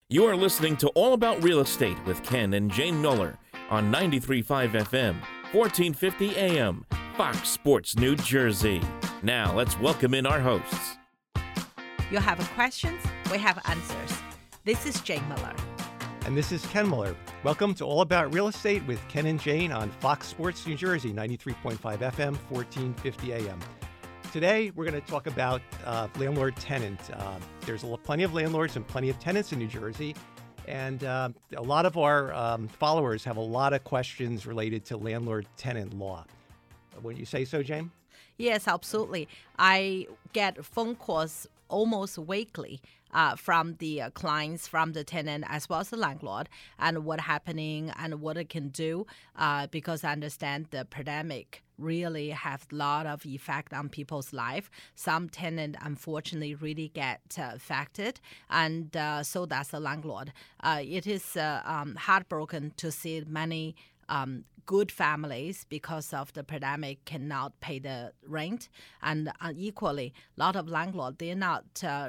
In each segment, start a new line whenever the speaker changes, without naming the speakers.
You are listening to All About Real Estate with Ken and Jane Muller on 93.5 FM, 1450 AM, Fox Sports New Jersey. Now, let's welcome in our hosts.
You have questions, we have answers. This is Jane Muller.
And this is Ken Muller. Welcome to All About Real Estate with Ken and Jane on Fox Sports New Jersey, 93.5 FM, 1450 AM. Today, we're going to talk about landlord-tenant. There's plenty of landlords and plenty of tenants in New Jersey. And a lot of our followers have a lot of questions related to landlord-tenant law. Wouldn't you say so, Jane?
Yes, absolutely. I get phone calls almost weekly from the clients, from the tenant, as well as the landlord, and what's happening and what it can do, because I understand the pandemic really have a lot of effect on people's life. Some tenants, unfortunately, really get affected, and so does the landlord. It is heartbroken to see many good families, because of the pandemic, cannot pay the rent, and equally, a lot of landlords, they're not,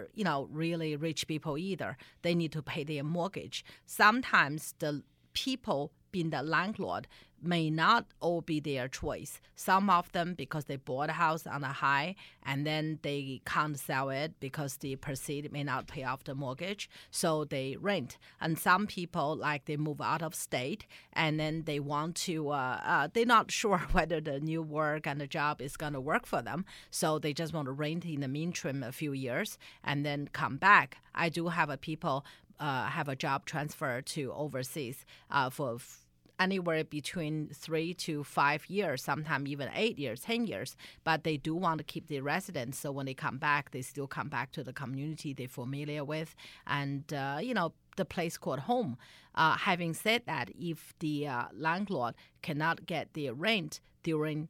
really rich people either. They need to pay their mortgage. Sometimes the people being the landlord may not all be their choice. Some of them because they bought a house on a high and then they can't sell it because the proceeds may not pay off the mortgage, so they rent. And some people, like, they move out of state and then they want to, they're not sure whether the new work and the job is going to work for them, so they just want to rent in the meantime a few years and then come back. I do have people have a job transfer to overseas for anywhere between 3 to 5 years, sometimes even 8 years, 10 years. But they do want to keep the residents, so when they come back, they still come back to the community they're familiar with, and the place called home. Having said that, if the landlord cannot get their rent during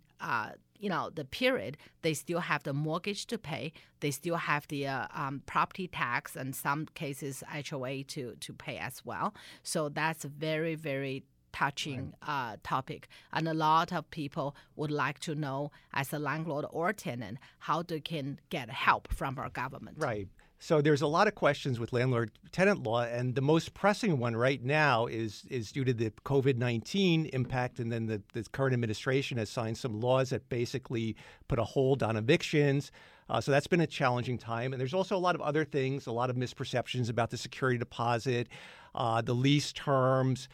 the period, they still have the mortgage to pay. They still have the property tax and some cases HOA to pay as well. So that's a very, very touching topic. And a lot of people would like to know, as a landlord or tenant, how they can get help from our government.
Right. So there's a lot of questions with landlord-tenant law, and the most pressing one right now is due to the COVID-19 impact, and then the current administration has signed some laws that basically put a hold on evictions. So that's been a challenging time. And there's also a lot of other things, a lot of misperceptions about the security deposit, the lease terms.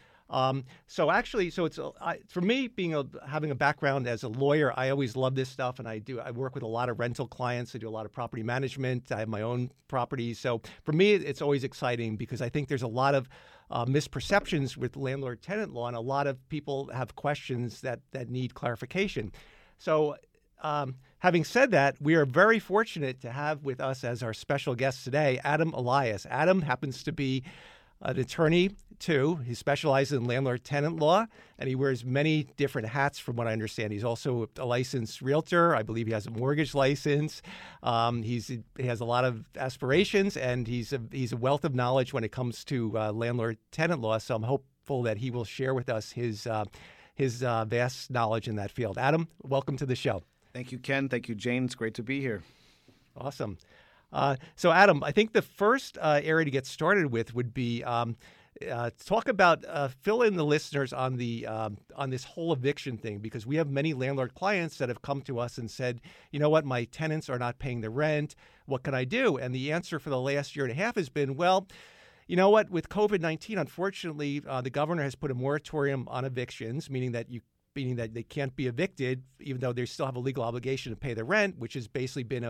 So it's for me, having a background as a lawyer, I always love this stuff, and I work with a lot of rental clients. I do a lot of property management. I have my own properties. So for me, it's always exciting because I think there's a lot of misperceptions with landlord-tenant law, and a lot of people have questions that need clarification. So having said that, we are very fortunate to have with us as our special guest today, Adam Elias. Adam happens to be an attorney, too. He specializes in landlord-tenant law, and he wears many different hats from what I understand. He's also a licensed realtor. I believe he has a mortgage license. He has a lot of aspirations, and he's a wealth of knowledge when it comes to landlord-tenant law, so I'm hopeful that he will share with us his vast knowledge in that field. Adam, welcome to the show.
Thank you, Ken. Thank you, Jane. It's great to be here.
Awesome. So, Adam, I think the first area to get started with would be talk about fill in the listeners on this whole eviction thing, because we have many landlord clients that have come to us and said, you know what, my tenants are not paying the rent. What can I do? And the answer for the last year and a half has been, well, you know what, with COVID-19, unfortunately, the governor has put a moratorium on evictions, meaning that they can't be evicted, even though they still have a legal obligation to pay the rent, which has basically been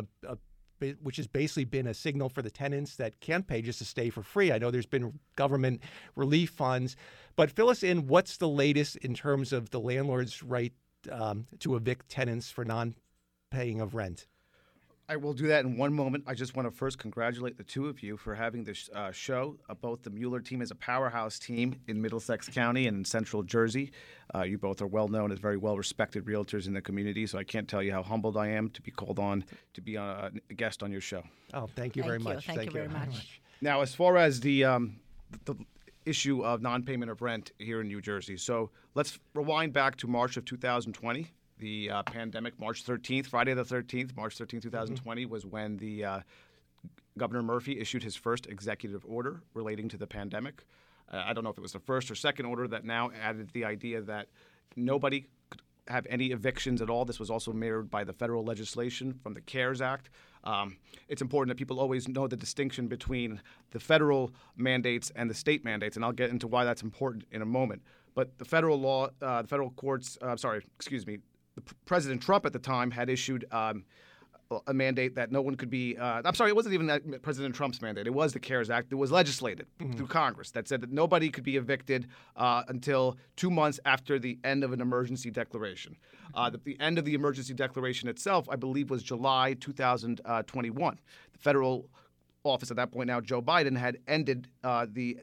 a signal for the tenants that can't pay just to stay for free. I know there's been government relief funds, but fill us in. What's the latest in terms of the landlord's right to evict tenants for non-paying of rent?
I will do that in one moment. I just want to first congratulate the two of you for having this show. Both the Mueller team is a powerhouse team in Middlesex County and in Central Jersey. You both are well known as very well-respected realtors in the community, so I can't tell you how humbled I am to be called on to be a guest on your show.
Oh, thank you very much.
Thank you very much.
Now, as far as the issue of non-payment of rent here in New Jersey, so let's rewind back to March of 2020. The pandemic, March 13th, Friday the 13th, March 13th, 2020, was when the Governor Murphy issued his first executive order relating to the pandemic. I don't know if it was the first or second order that now added the idea that nobody could have any evictions at all. This was also mirrored by the federal legislation from the CARES Act. It's important that people always know the distinction between the federal mandates and the state mandates, and I'll get into why that's important in a moment. But the federal law, the federal courts, President Trump at the time had issued a mandate that no one could be it wasn't even President Trump's mandate. It was the CARES Act. It was legislated through Congress that said that nobody could be evicted until 2 months after the end of an emergency declaration. The end of the emergency declaration itself, I believe, was July 2021. The federal office at that point now, Joe Biden, had ended the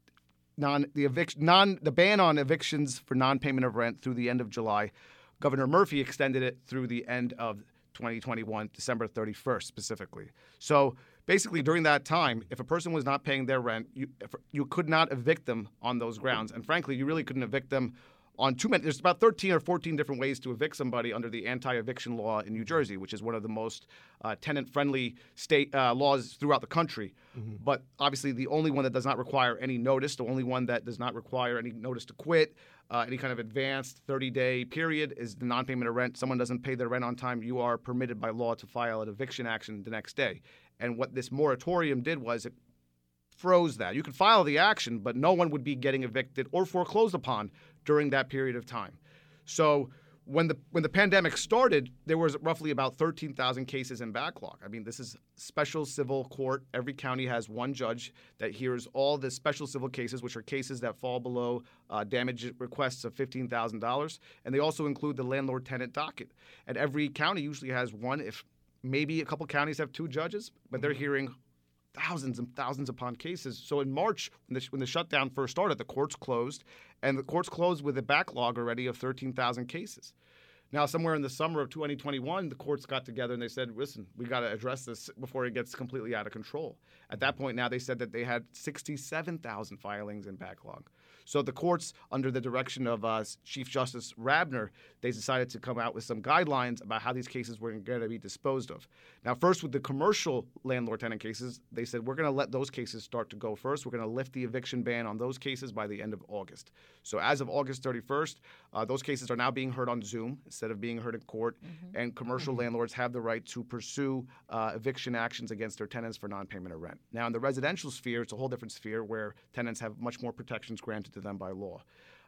ban on evictions for non-payment of rent through the end of July. Governor Murphy extended it through the end of 2021, December 31st specifically. So basically during that time, if a person was not paying their rent, you could not evict them on those grounds. And frankly, you really couldn't evict them on too many. There's about 13 or 14 different ways to evict somebody under the anti-eviction law in New Jersey, which is one of the most tenant-friendly state laws throughout the country. But obviously the only one that does not require any notice, the only one that does not require any notice to quit, any kind of advanced 30-day period is the non-payment of rent. Someone doesn't pay their rent on time, you are permitted by law to file an eviction action the next day. And what this moratorium did was it froze that. You could file the action, but no one would be getting evicted or foreclosed upon during that period of time. So when the pandemic started, there was roughly about 13,000 cases in backlog. I mean, this is special civil court. Every county has one judge that hears all the special civil cases, which are cases that fall below damage requests of $15,000. And they also include the landlord-tenant docket. And every county usually has one, if maybe a couple counties have two judges, but they're hearing thousands and thousands upon cases. So in March, when the shutdown first started, the courts closed, and the courts closed with a backlog already of 13,000 cases. Now, somewhere in the summer of 2021, the courts got together and they said, listen, we got to address this before it gets completely out of control. At that point now, they said that they had 67,000 filings in backlog. So the courts, under the direction of Chief Justice Rabner, they decided to come out with some guidelines about how these cases were going to be disposed of. Now, first with the commercial landlord-tenant cases, they said we're going to let those cases start to go first. We're going to lift the eviction ban on those cases by the end of August. So as of August 31st, those cases are now being heard on Zoom instead of being heard in court, and commercial landlords have the right to pursue eviction actions against their tenants for non-payment of rent. Now, in the residential sphere, it's a whole different sphere where tenants have much more protections granted to them by law.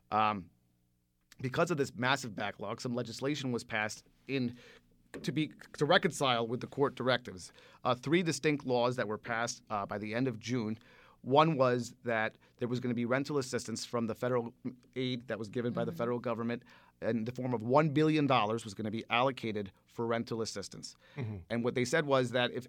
Because of this massive backlog, some legislation was passed to reconcile with the court directives. 3 distinct laws that were passed by the end of June. One was that there was going to be rental assistance from the federal aid that was given by the federal government in the form of $1 billion was going to be allocated for rental assistance. And what they said was that if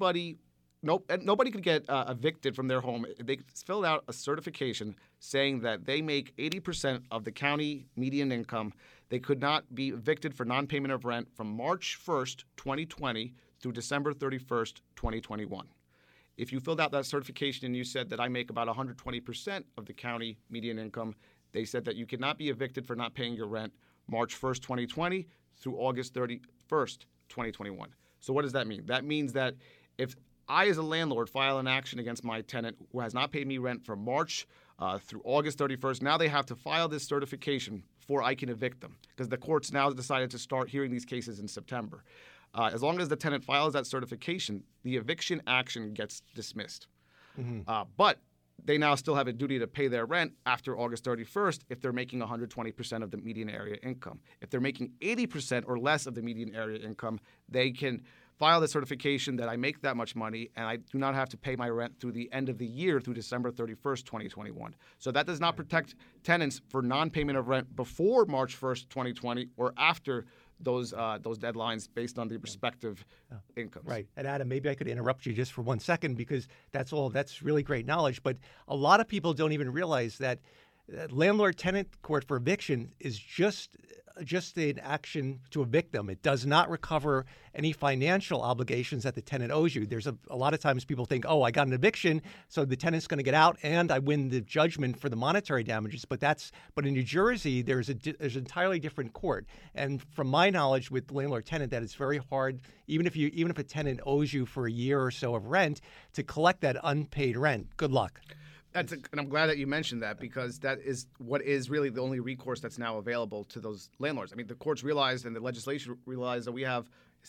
nobody could get evicted from their home. They filled out a certification saying that they make 80% of the county median income. They could not be evicted for non-payment of rent from March 1st, 2020 through December 31st, 2021. If you filled out that certification and you said that I make about 120% of the county median income, they said that you could not be evicted for not paying your rent March 1st, 2020 through August 31st, 2021. So what does that mean? That means that if I, as a landlord, file an action against my tenant who has not paid me rent from March through August 31st. Now they have to file this certification before I can evict them because the courts now decided to start hearing these cases in September. As long as the tenant files that certification, the eviction action gets dismissed. But they now still have a duty to pay their rent after August 31st if they're making 120% of the median area income. If they're making 80% or less of the median area income, they can file the certification that I make that much money and I do not have to pay my rent through the end of the year through December 31st, 2021. So that does not protect tenants for non-payment of rent before March 1st, 2020 or after those deadlines based on the respective incomes.
Right. And Adam, maybe I could interrupt you just for 1 second because that's really great knowledge. But a lot of people don't even realize that landlord-tenant court for eviction is just just an action to evict them. It does not recover any financial obligations that the tenant owes you. There's a lot of times people think, oh, I got an eviction, so the tenant's going to get out and I win the judgment for the monetary damages. But in New Jersey, there's an entirely different court. And from my knowledge with landlord-tenant, that it's very hard, even if a tenant owes you for a year or so of rent, to collect that unpaid rent. Good luck.
And I'm glad that you mentioned that, because that is what is really the only recourse that's now available to those landlords. I mean, the courts realized and the legislation realized that we have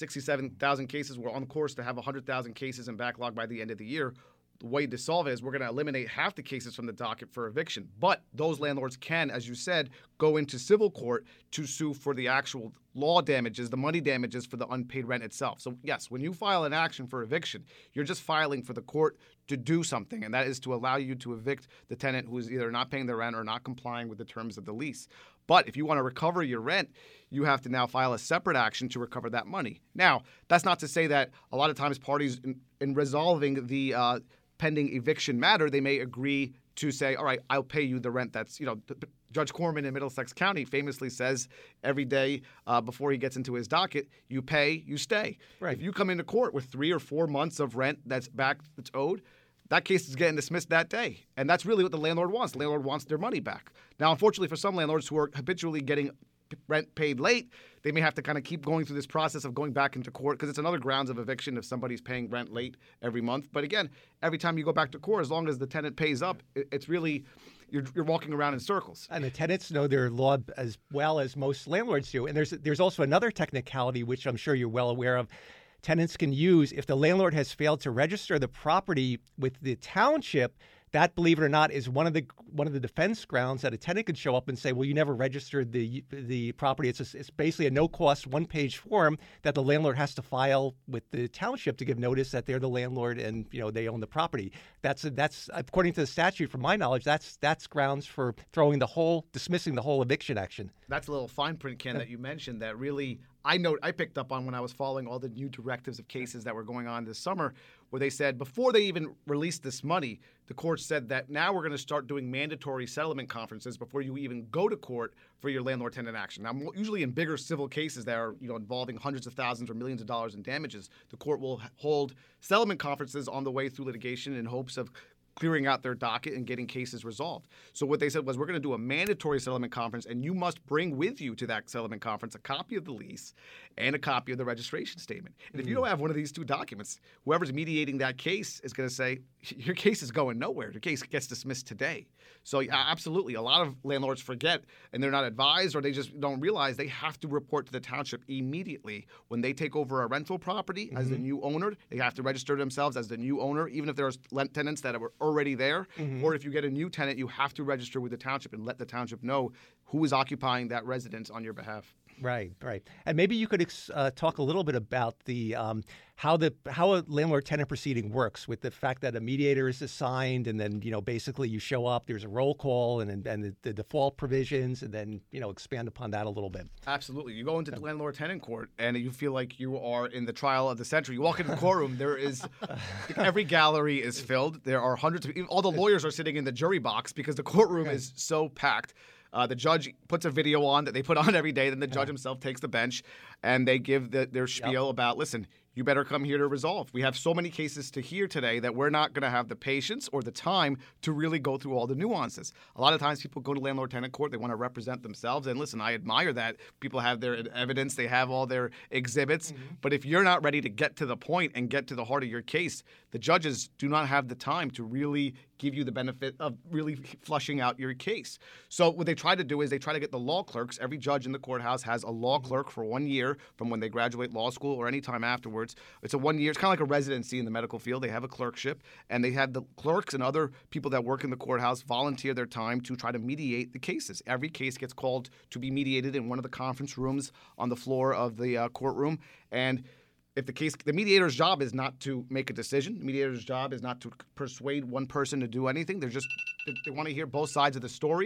67,000 cases. We're on course to have 100,000 cases in backlog by the end of the year. The way to solve it is we're going to eliminate half the cases from the docket for eviction. But those landlords can, as you said, go into civil court to sue for the actual law damages, the money damages for the unpaid rent itself. So, yes, when you file an action for eviction, you're just filing for the court to do something, and that is to allow you to evict the tenant who is either not paying their rent or not complying with the terms of the lease. But if you want to recover your rent, you have to now file a separate action to recover that money. Now, that's not to say that a lot of times parties in resolving the pending eviction matter, they may agree to say, all right, I'll pay you the rent that's, Judge Corman in Middlesex County famously says every day before he gets into his docket, you pay, you stay.
Right.
If you come into court with 3 or 4 months of rent that's owed, that case is getting dismissed that day. And that's really what the landlord wants. The landlord wants their money back. Now, unfortunately, for some landlords who are habitually getting rent paid late, they may have to kind of keep going through this process of going back into court, because it's another grounds of eviction if somebody's paying rent late every month. But again, every time you go back to court, as long as the tenant pays up, it's really you're walking around in circles.
And the tenants know their law as well as most landlords do. And there's also another technicality, which I'm sure you're well aware of. Tenants can use if the landlord has failed to register the property with the township. That, believe it or not, is one of the defense grounds that a tenant could show up and say, well, you never registered the property. It's basically a no-cost one-page form that the landlord has to file with the township to give notice that they're the landlord and they own the property. That's according to the statute, from my knowledge, that's grounds for dismissing the whole eviction action.
That's a little fine print, Ken, that you mentioned that really I picked up on when I was following all the new directives of cases that were going on this summer, where they said before they even released this money, the court said that now we're going to start doing mandatory settlement conferences before you even go to court for your landlord-tenant action. Now, usually in bigger civil cases that are involving hundreds of thousands or millions of dollars in damages, the court will hold settlement conferences on the way through litigation in hopes of clearing out their docket and getting cases resolved. So what they said was, we're going to do a mandatory settlement conference, and you must bring with you to that settlement conference a copy of the lease and a copy of the registration statement. And if you don't have one of these two documents, whoever's mediating that case is going to say, your case is going nowhere. Your case gets dismissed today. So absolutely, a lot of landlords forget, and they're not advised, or they just don't realize they have to report to the township immediately when they take over a rental property as the new owner. They have to register themselves as the new owner, even if there's tenants that were already there. Or if you get a new tenant, you have to register with the township and let the township know who is occupying that residence on your behalf.
Right. And maybe you could talk a little bit about the how a landlord-tenant proceeding works, with the fact that a mediator is assigned, and then basically you show up, there's a roll call, and the default provisions, and then expand upon that a little bit.
Absolutely. You go into the landlord-tenant court, and you feel like you are in the trial of the century. You walk into the courtroom, there is every gallery is filled. There are hundreds of all the lawyers are sitting in the jury box because the courtroom is so packed. The judge puts a video on that they put on every day. Then the judge himself takes the bench, and they give their spiel about, listen, you better come here to resolve. We have so many cases to hear today that we're not going to have the patience or the time to really go through all the nuances. A lot of times people go to landlord-tenant court, they want to represent themselves. And listen, I admire that. People have their evidence, they have all their exhibits. But if you're not ready to get to the point and get to the heart of your case, the judges do not have the time to really give you the benefit of really flushing out your case. So what they try to do is they try to get the law clerks. Every judge in the courthouse has a law clerk for 1 year from when they graduate law school or any time afterwards. It's a 1 year. It's kind of like a residency in the medical field. They have a clerkship, and they have the clerks and other people that work in the courthouse volunteer their time to try to mediate the cases. Every case gets called to be mediated in one of the conference rooms on the floor of the courtroom. And if the mediator's job is not to make a decision, the mediator's job is not to persuade one person to do anything. They want to hear both sides of the story.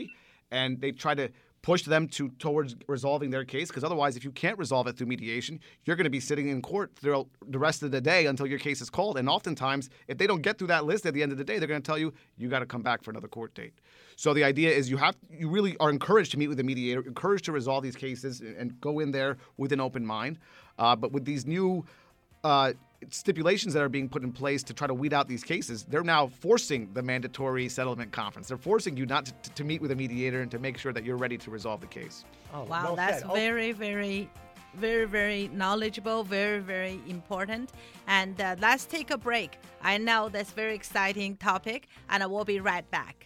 and they try to push them towards resolving their case, because otherwise, if you can't resolve it through mediation, you're going to be sitting in court throughout the rest of the day until your case is called. And oftentimes, if they don't get through that list at the end of the day, they're going to tell you, you got to come back for another court date. So the idea is you really are encouraged to meet with a mediator, encouraged to resolve these cases and go in there with an open mind. But with these new stipulations that are being put in place to try to weed out these cases, they're now forcing the mandatory settlement conference. They're forcing you not to meet with a mediator and to make sure that you're ready to resolve the case.
Oh,
Wow,
well
that's
said.
very, very, very, very knowledgeable, very, very important. And let's take a break. I know that's a very exciting topic, and I will be right back.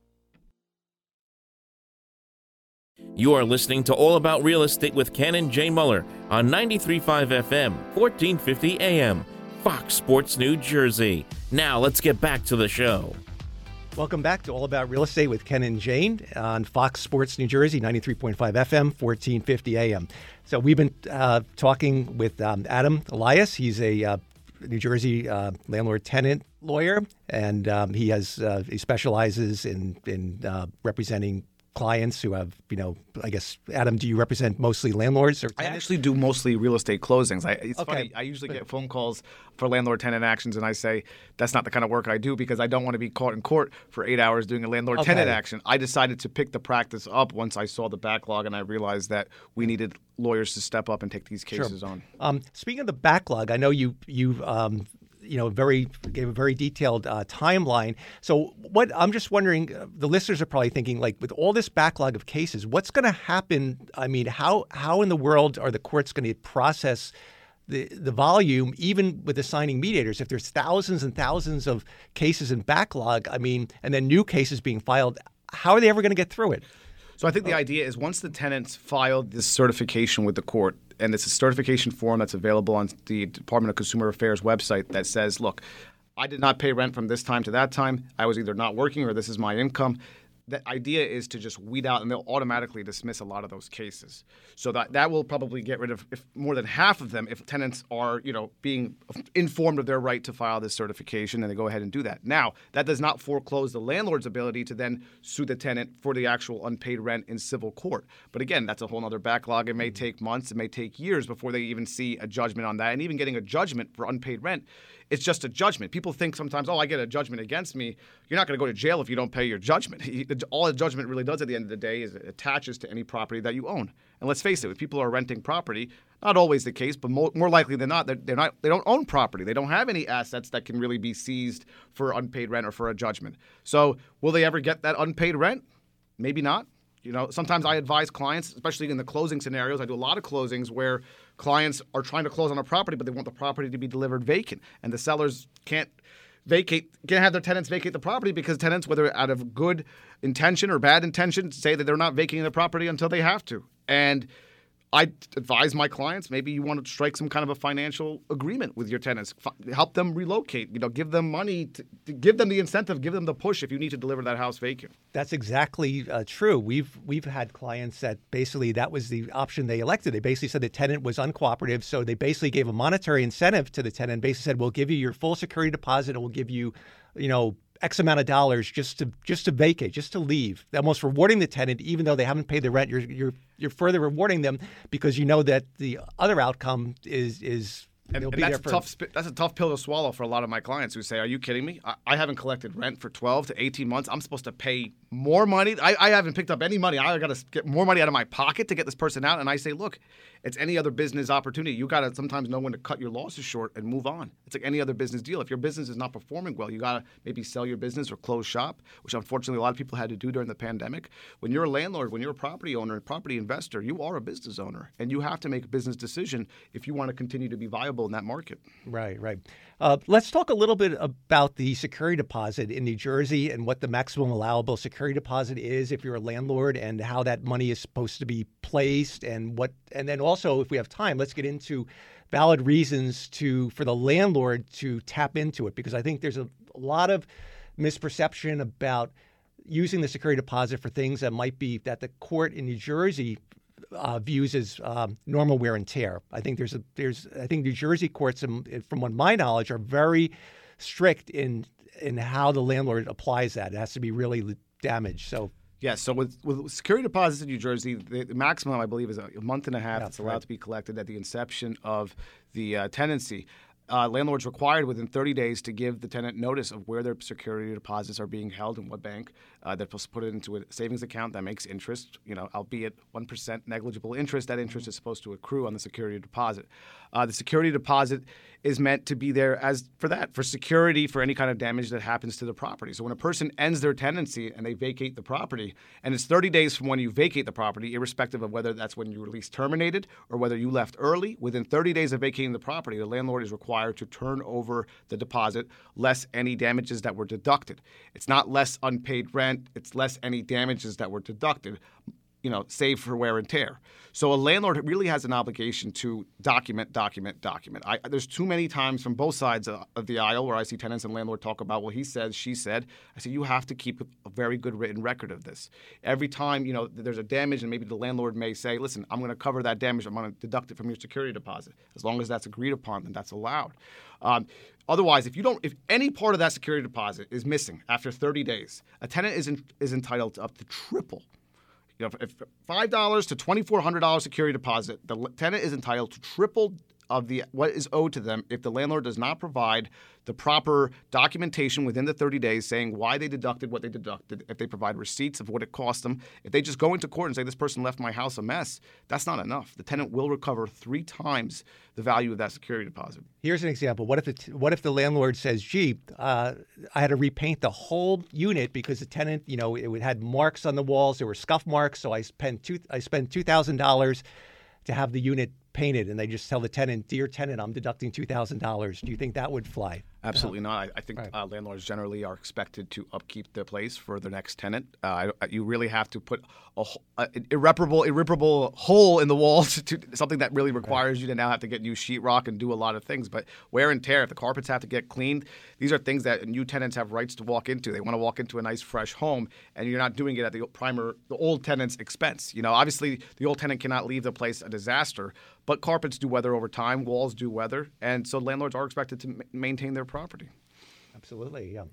You are listening to All About Real Estate with Ken and Jane Muller on 93.5 FM, 1450 AM, Fox Sports New Jersey. Now let's get back to the show.
Welcome back to All About Real Estate with Ken and Jane on Fox Sports New Jersey, 93.5 FM, 1450 AM. So we've been talking with Adam Elias. He's a New Jersey landlord-tenant lawyer, and he specializes in representing clients who have, I guess, Adam, do you represent mostly landlords or tenants?
I actually do mostly real estate closings. It's
Okay.
funny. I usually get phone calls for landlord-tenant actions, and I say that's not the kind of work I do because I don't want to be caught in court for 8 hours doing a landlord-tenant
Okay.
action. I decided to pick the practice up once I saw the backlog, and I realized that we needed lawyers to step up and take these cases on.
Speaking of the backlog, I know you gave a very detailed timeline. So what I'm just wondering, the listeners are probably thinking, like, with all this backlog of cases, what's going to happen? I mean, how in the world are the courts going to process the volume, even with assigning mediators? If there's thousands and thousands of cases in backlog, I mean, and then new cases being filed, how are they ever going to get through it?
So I think the idea is once the tenants filed this certification with the court, and it's a certification form that's available on the Department of Consumer Affairs website that says, look, I did not pay rent from this time to that time. I was either not working or this is my income. The idea is to just weed out, and they'll automatically dismiss a lot of those cases. So that will probably get rid of more than half of them if tenants are, being informed of their right to file this certification, and they go ahead and do that. Now, that does not foreclose the landlord's ability to then sue the tenant for the actual unpaid rent in civil court. But again, that's a whole other backlog. It may take months, it may take years before they even see a judgment on that. And even getting a judgment for unpaid rent, it's just a judgment. People think sometimes, I get a judgment against me. You're not going to go to jail if you don't pay your judgment. All a judgment really does at the end of the day is it attaches to any property that you own. And let's face it, if people are renting property, not always the case, but more likely than not, they don't own property. They don't have any assets that can really be seized for unpaid rent or for a judgment. So will they ever get that unpaid rent? Maybe not. Sometimes I advise clients, especially in the closing scenarios. I do a lot of closings where clients are trying to close on a property, but they want the property to be delivered vacant, and the sellers can't have their tenants vacate the property because tenants, whether out of good intention or bad intention, say that they're not vacating the property until they have to. And I advise my clients, maybe you want to strike some kind of a financial agreement with your tenants, help them relocate, give them money, to give them the incentive, give them the push if you need to deliver that house vacant.
That's exactly true. We've had clients that basically that was the option they elected. They basically said the tenant was uncooperative, so they basically gave a monetary incentive to the tenant. Basically said, we'll give you your full security deposit, and we'll give you, X amount of dollars just to vacate, just to leave. Almost rewarding the tenant, even though they haven't paid the rent. You're further rewarding them because you know that the other outcome is.
And that's a tough pill to swallow for a lot of my clients who say, are you kidding me? I haven't collected rent for 12 to 18 months. I'm supposed to pay more money. I haven't picked up any money. I got to get more money out of my pocket to get this person out. And I say, look, it's any other business opportunity. You got to sometimes know when to cut your losses short and move on. It's like any other business deal. If your business is not performing well, you got to maybe sell your business or close shop, which unfortunately a lot of people had to do during the pandemic. When you're a landlord, when you're a property owner, a property investor, you are a business owner. And you have to make a business decision if you want to continue to be viable in that market.
Right. Let's talk a little bit about the security deposit in New Jersey and what the maximum allowable security deposit is if you're a landlord, and how that money is supposed to be placed, and then also, if we have time, let's get into valid reasons for the landlord to tap into it, because I think there's a lot of misperception about using the security deposit for things that might be that the court in New Jersey views as normal wear and tear. I think I think New Jersey courts, from my knowledge, are very strict in how the landlord applies that. It has to be really damaged. So
Yes, so with security deposits in New Jersey, the maximum, I believe, is a month and a half. It's allowed to be collected at the inception of the tenancy. Landlord's required within 30 days to give the tenant notice of where their security deposits are being held and what bank. They're supposed to put it into a savings account that makes interest, albeit 1% negligible interest. That interest is supposed to accrue on the security deposit. The security deposit is meant to be there for security for any kind of damage that happens to the property. So when a person ends their tenancy and they vacate the property, and it's 30 days from when you vacate the property, irrespective of whether that's when your lease terminated or whether you left early, within 30 days of vacating the property, the landlord is required to turn over the deposit less any damages that were deducted. It's not less unpaid rent, it's less any damages that were deducted, save for wear and tear. So a landlord really has an obligation to document. There's too many times from both sides of the aisle where I see tenants and landlord talk about, well, he said, she said. I say, you have to keep a very good written record of this. Every time, there's a damage and maybe the landlord may say, listen, I'm going to cover that damage. I'm going to deduct it from your security deposit. As long as that's agreed upon, then that's allowed. Otherwise, if any part of that security deposit is missing after 30 days, a tenant is entitled to up to triple. If $5 to $2,400 security deposit, the tenant is entitled to triple of what is owed to them if the landlord does not provide the proper documentation within the 30 days saying why they deducted what they deducted, if they provide receipts of what it cost them. If they just go into court and say this person left my house a mess, that's not enough. The tenant will recover 3 times the value of that security deposit.
Here's an example. What if the landlord says, gee, I had to repaint the whole unit because the tenant, it had marks on the walls, there were scuff marks, so I spent $2,000 to have the unit painted, and they just tell the tenant, dear tenant, I'm deducting $2,000. Do you think that would fly?
Absolutely not. I think landlords generally are expected to upkeep their place for the next tenant. You really have to put an irreparable hole in the wall to something that really requires you to now have to get new sheetrock and do a lot of things. But wear and tear, if the carpets have to get cleaned, these are things that new tenants have rights to walk into. They want to walk into a nice, fresh home, and you're not doing it at the old tenant's expense. Obviously, the old tenant cannot leave the place a disaster, but carpets do weather over time, walls do weather, and so landlords are expected to maintain their property.
Absolutely, yeah.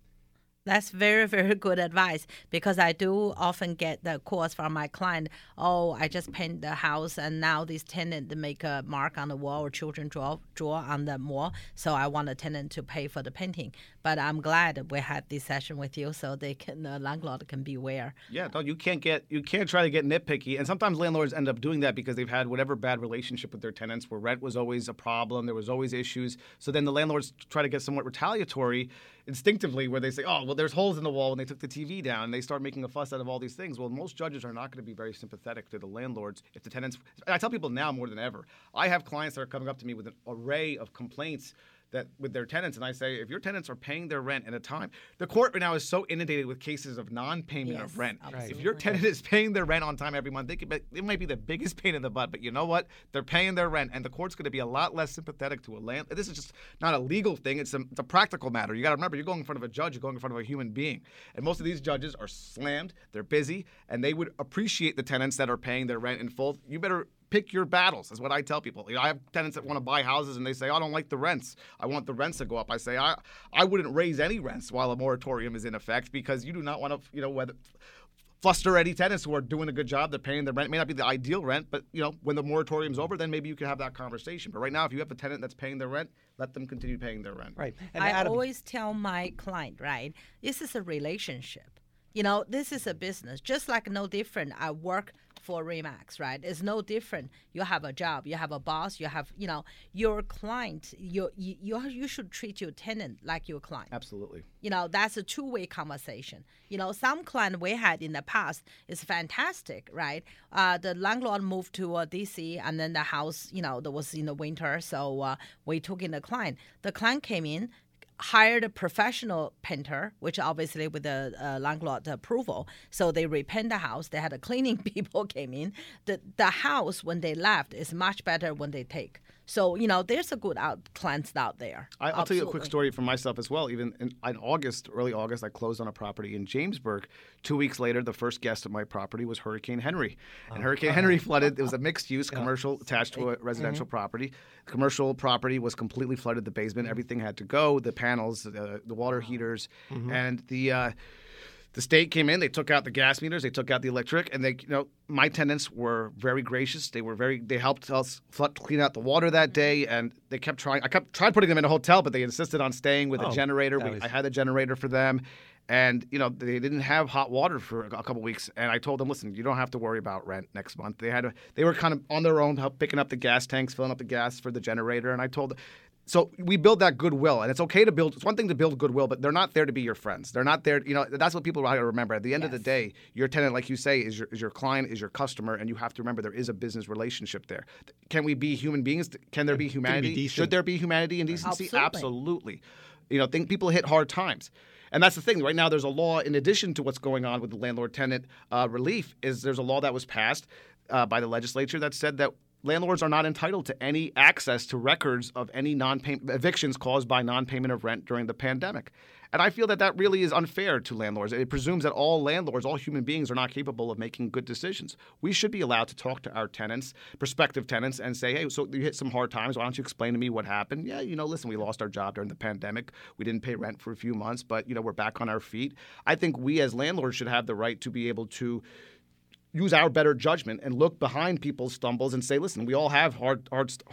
That's very, very good advice, because I do often get the calls from my client, oh, I just painted the house and now this tenant make a mark on the wall or children draw on the wall, so I want a tenant to pay for the painting. But I'm glad we had this session with you so the landlord can be aware.
Yeah, no, you can't try to get nitpicky, and sometimes landlords end up doing that because they've had whatever bad relationship with their tenants where rent was always a problem, there was always issues. So then the landlords try to get somewhat retaliatory instinctively, where they say, oh, well, there's holes in the wall when they took the TV down, and they start making a fuss out of all these things. Well, most judges are not going to be very sympathetic to the landlords if the tenants. I tell people now more than ever, I have clients that are coming up to me with an array of complaints that with their tenants, and I say, if your tenants are paying their rent at a time, the court right now is so inundated with cases of non-payment of rent.
Absolutely.
If your tenant is paying their rent on time every month, it might be the biggest pain in the butt, but you know what? They're paying their rent, and the court's going to be a lot less sympathetic to a land. This is just not a legal thing; it's a practical matter. You got to remember, you're going in front of a judge, you're going in front of a human being, and most of these judges are slammed, they're busy, and they would appreciate the tenants that are paying their rent in full. You better pick your battles, is what I tell people. I have tenants that want to buy houses and they say, I don't like the rents. I want the rents to go up. I say, I wouldn't raise any rents while a moratorium is in effect, because you do not want to, fluster any tenants who are doing a good job. They're paying their rent. It may not be the ideal rent, but, when the moratorium's over, then maybe you can have that conversation. But right now, if you have a tenant that's paying their rent, let them continue paying their rent.
Right.
And I always tell my client, right, this is a relationship. This is a business. Just like no different, I work for RE/MAX, right? It's no different. You have a job, you have a boss, you have, your client. You should treat your tenant like your client.
Absolutely.
That's a two-way conversation. Some client we had in the past is fantastic, right? The landlord moved to D.C. and then the house, that was in the winter, so we took in the client. The client came in, hired a professional painter, which obviously with the landlord approval. So they repaint the house. They had a cleaning people came in. The house, when they left, is much better when they take. So, there's a good clients out there.
I'll tell you a quick story from myself as well. Even in early August, I closed on a property in Jamesburg. 2 weeks later, the first guest of my property was Hurricane Henry. And Hurricane Henry flooded. It was a mixed-use commercial attached to a residential property. The commercial property was completely flooded. The basement, everything had to go. The panels, the water heaters, and The state came in, they took out the gas meters, they took out the electric, and my tenants were very gracious. They helped us clean out the water that day, and they kept trying. I tried putting them in a hotel, but they insisted on staying with a generator. I had a generator for them. And, they didn't have hot water for a couple weeks. And I told them, listen, you don't have to worry about rent next month. They were kind of on their own, picking up the gas tanks, filling up the gas for the generator. And I told them, so we build that goodwill. And it's okay to build. It's one thing to build goodwill, but they're not there to be your friends. They're not there. That's what people got to remember. At the end of the day, your tenant, like you say, is your client, is your customer. And you have to remember there is a business relationship there. Can we be human beings? Can there be humanity? Should there be humanity and decency? Absolutely. Think people hit hard times. And that's the thing. Right now, there's a law, in addition to what's going on with the landlord-tenant relief, there's a law that was passed by the legislature that said that landlords are not entitled to any access to records of any evictions caused by non-payment of rent during the pandemic. And I feel that really is unfair to landlords. It presumes that all landlords, all human beings, are not capable of making good decisions. We should be allowed to talk to our tenants, prospective tenants, and say, hey, so you hit some hard times. Why don't you explain to me what happened? Yeah, listen, we lost our job during the pandemic. We didn't pay rent for a few months, but, we're back on our feet. I think we as landlords should have the right to be able to use our better judgment and look behind people's stumbles and say, listen, we all have hard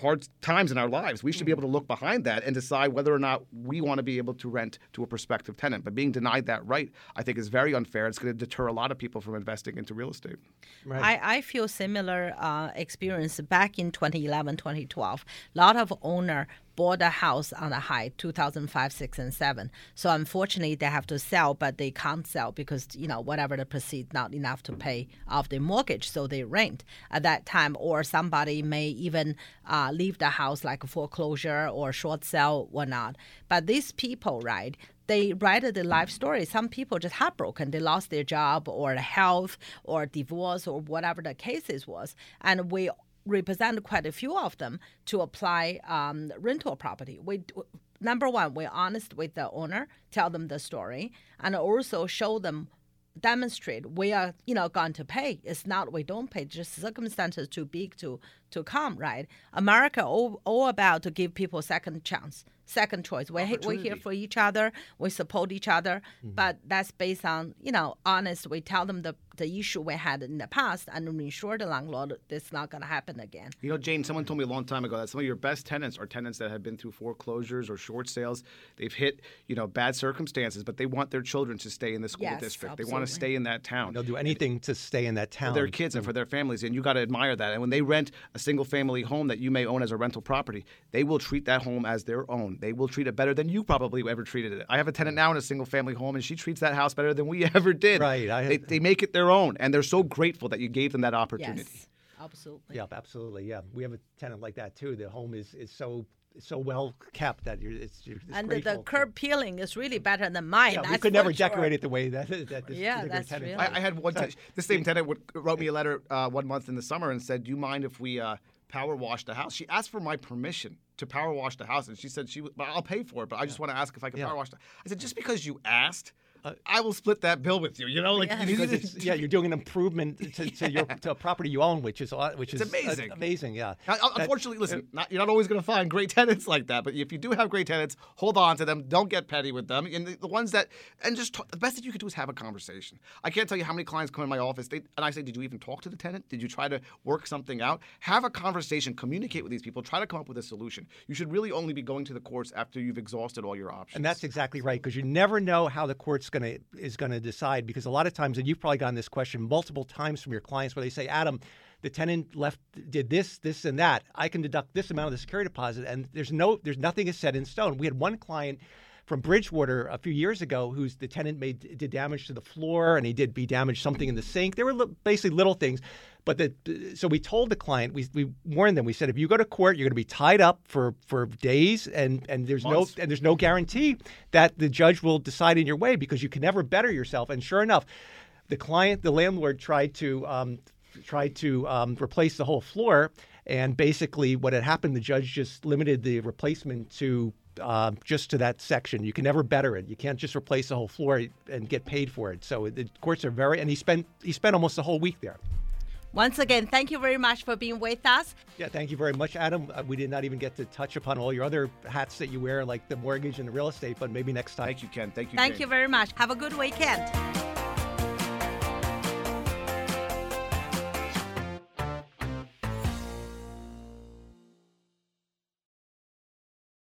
times in our lives. We should be able to look behind that and decide whether or not we want to be able to rent to a prospective tenant. But being denied that right, I think, is very unfair. It's going to deter a lot of people from investing into real estate.
Right. I feel similar experience back in 2011, 2012. A lot of owner bought a house on a high, 2005, 6, and 7. So unfortunately, they have to sell, but they can't sell because, whatever the proceeds, not enough to pay off the mortgage. So they rent at that time, or somebody may even leave the house like a foreclosure or short sale, whatnot. But these people, right, they write the life story. Some people just heartbroken. They lost their job or health or divorce or whatever the cases was. And we represent quite a few of them to apply rental property. Number one, we're honest with the owner, tell them the story, and also show them, demonstrate we are going to pay. It's not we don't pay, just circumstances too big to come, right? America all about to give people second chance, second choice. We're here for each other. We support each other. Mm-hmm. But that's based on, honest. We tell them the issue we had in the past and ensure the landlord it's not going to happen again.
Jane, someone told me a long time ago that some of your best tenants are tenants that have been through foreclosures or short sales. They've hit, bad circumstances, but they want their children to stay in the school district.
Absolutely.
They want to stay in that town.
They'll do anything to stay in that town.
For their kids and for their families, and you got to admire that. And when they rent a single-family home that you may own as a rental property, they will treat that home as their own. They will treat it better than you probably ever treated it. I have a tenant now in a single-family home, and she treats that house better than we ever did.
Right.
They make it their own, and they're so grateful that you gave them that opportunity.
Yes, absolutely.
Yeah, absolutely. Yeah, we have a tenant like that too. The home is so well kept that it's
and
grateful.
the curb peeling is really better than mine.
Yeah,
that's
we could never
sure.
decorate it the way that this particular tenant.
Really.
I had one. The same tenant wrote me a letter 1 month in the summer and said, "Do you mind if we power wash the house?" She asked for my permission to power wash the house, and she said I'll pay for it, but I just want to ask if I can power wash. I said, just because you asked, I will split that bill with you.
You're doing an improvement to a property you own, which is
amazing.
Amazing, yeah.
Unfortunately, listen, you're not always going to find great tenants like that. But if you do have great tenants, hold on to them. Don't get petty with them. And the ones that the best that you could do is have a conversation. I can't tell you how many clients come in my office and I say, did you even talk to the tenant? Did you try to work something out? Have a conversation. Communicate with these people. Try to come up with a solution. You should really only be going to the courts after you've exhausted all your options.
And that's exactly right, because you never know how the court's is going to decide, because a lot of times, and you've probably gotten this question multiple times from your clients, where they say, Adam, the tenant did this, and that. I can deduct this amount of the security deposit, and there's nothing is set in stone. We had one client from Bridgewater a few years ago the tenant did damage to the floor, and he did damage something in the sink. There were basically little things. But so we told the client, we warned them. We said, if you go to court, you're going to be tied up for days, and there's no guarantee that the judge will decide in your way, because you can never better yourself. And sure enough, the landlord tried to replace the whole floor, and basically what had happened, the judge just limited the replacement to just to that section. You can never better it. You can't just replace the whole floor and get paid for it. So the courts are and he spent almost a whole week there.
Once again, thank you very much for being with us.
Yeah, thank you very much, Adam. We did not even get to touch upon all your other hats that you wear, like the mortgage and the real estate, but maybe next time.
Thank you, Ken. Thank you,
Thank
Jane.
you very much. Have a good weekend.